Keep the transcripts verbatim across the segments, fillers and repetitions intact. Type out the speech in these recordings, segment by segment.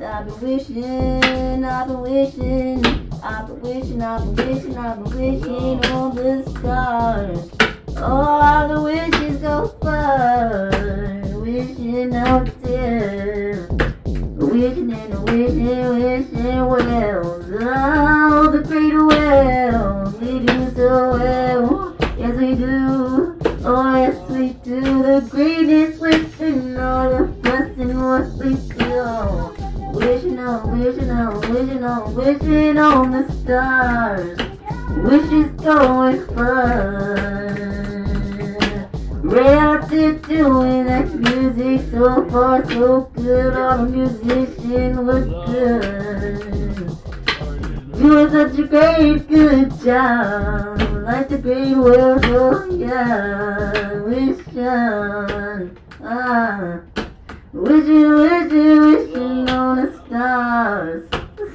I've been wishing, I've been wishing, I've been wishing, I've been wishing, I've been wishing on the stars. All the wishes go far, wishing out there, wishing and wishing, wishing wells. Oh, the great wells, we do so well, yes we do, oh yes we do. The greatest wishing, all the fuss and what we feel. Wishing on, wishing on, wishing on, wishing on the stars. Wishes going far. Right out there doing that music so far so good. All the musicians was good. Doing such a great good job. Like the great world, oh yeah. Wishing, ah. Wishing, wishing, wishing on the stars, the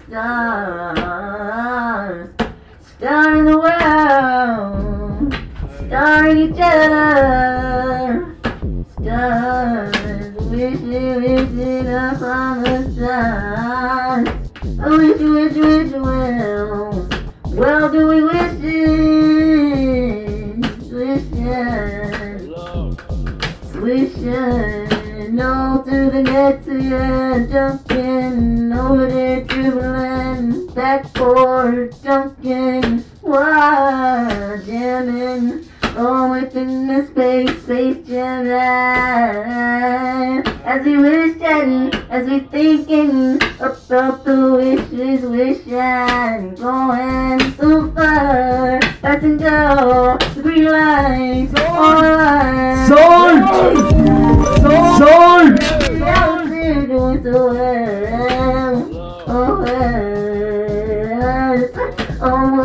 stars, star in the world, star in each other, stars, wishing, wishing up on the stars. Oh, wishing, wishing, wishing, well, well, do we wishing, wishing, wishing. No, through the net to you, jumping, over there dribbling, backboard, jumping, wow, jamming, oh, within the space, space jam, as we wishing, as we thinking about the wishes, wishing, going so far, passing down the green lights, all right. Sword! Sword! Now we're doing so well, oh well, oh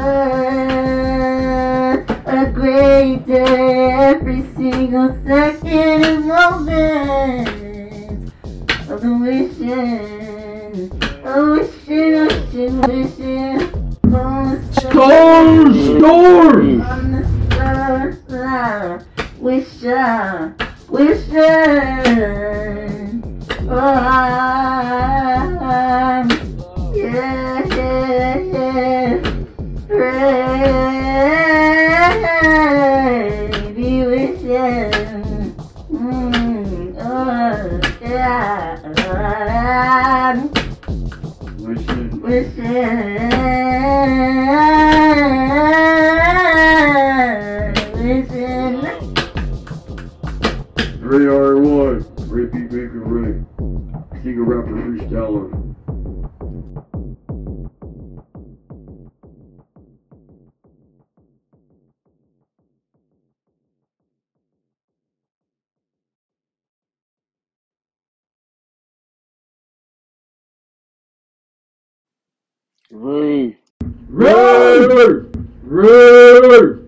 well, a great day, every single second and moment of the wishing, oh wishing, wishing, wishing, on the Star, star! on the star, wishing. Wishing, oh, I'm, yeah, yeah, yeah, pray, be wishing, mm, oh, yeah, Wishing, wishing, wishing. Ray R Y, Ray B. Baker Ray, singer, rapper, freestyler. Ray, Ray, Ray.